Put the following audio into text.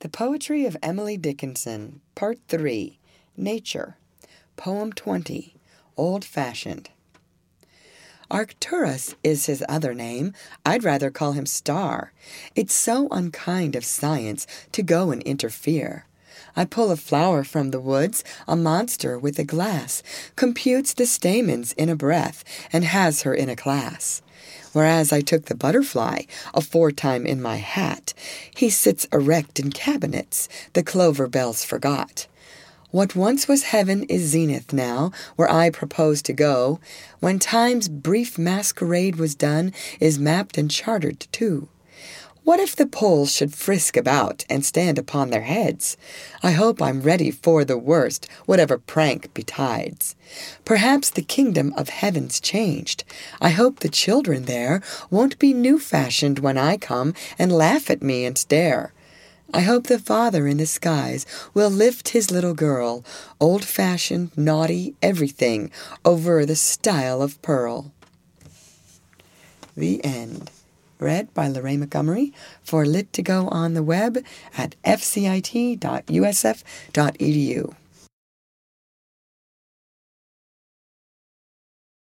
The Poetry of Emily Dickinson, Part 3, Nature, Poem 20, Old-Fashioned. Arcturus is his other name. I'd rather call him Star. It's so unkind of science to go and interfere. I pull a flower from the woods, a monster with a glass, computes the stamens in a breath, and has her in a class. Whereas I took the butterfly, aforetime in my hat, he sits erect in cabinets, the clover bells forgot. What once was heaven is zenith now, where I propose to go, when time's brief masquerade was done, is mapped and chartered too. What if the poles should frisk about and stand upon their heads? I hope I'm ready for the worst, whatever prank betides. Perhaps the kingdom of heaven's changed. I hope the children there won't be new-fashioned when I come and laugh at me and stare. I hope the Father in the skies will lift his little girl, old-fashioned, naughty, everything, over the stile of pearl. The end. Read by Lorraine Montgomery for Lit2Go on the web at fcit.usf.edu.